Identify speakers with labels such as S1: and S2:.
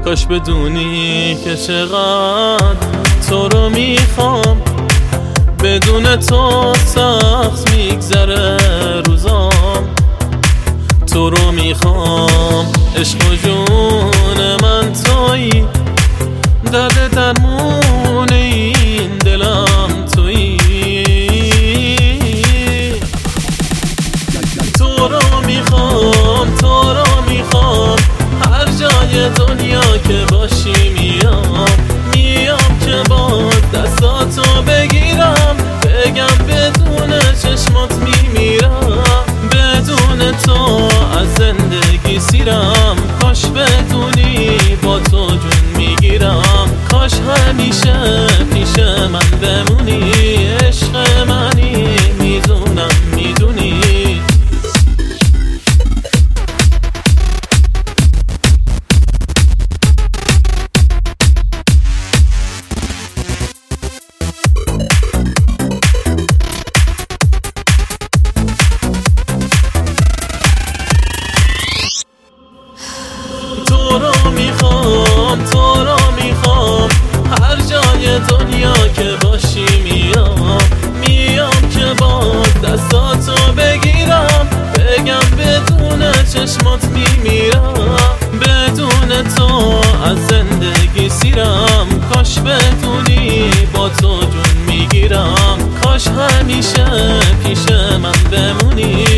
S1: کاش بدونی که چقدر تو رو میخوام، بدون تو سخت میگذره روزام. تو رو میخوام، عشق و جون من تویی، درد درمون این دلم تویی. تو رو میخوام، تو رو میخوام، هر جای دنیا که باشی میام که با دستاتو بگیرم، بگم بدون چشمات میمیرم، بدون تو از زندگی سیرم. کاش بدونی با تو جون میگیرم، کاش همیشه پیش من بمونی، عشق منی میدونم میدونی. تو رو میخوام، تو رو میخوام، هر جای دنیا که باشی میام که با دستاتو بگیرم، بگم بدون چشمات میمیرم، بدون تو از زندگی سیرم. کاش بدونی با تو جون میگیرم، کاش همیشه پیش من بمونی،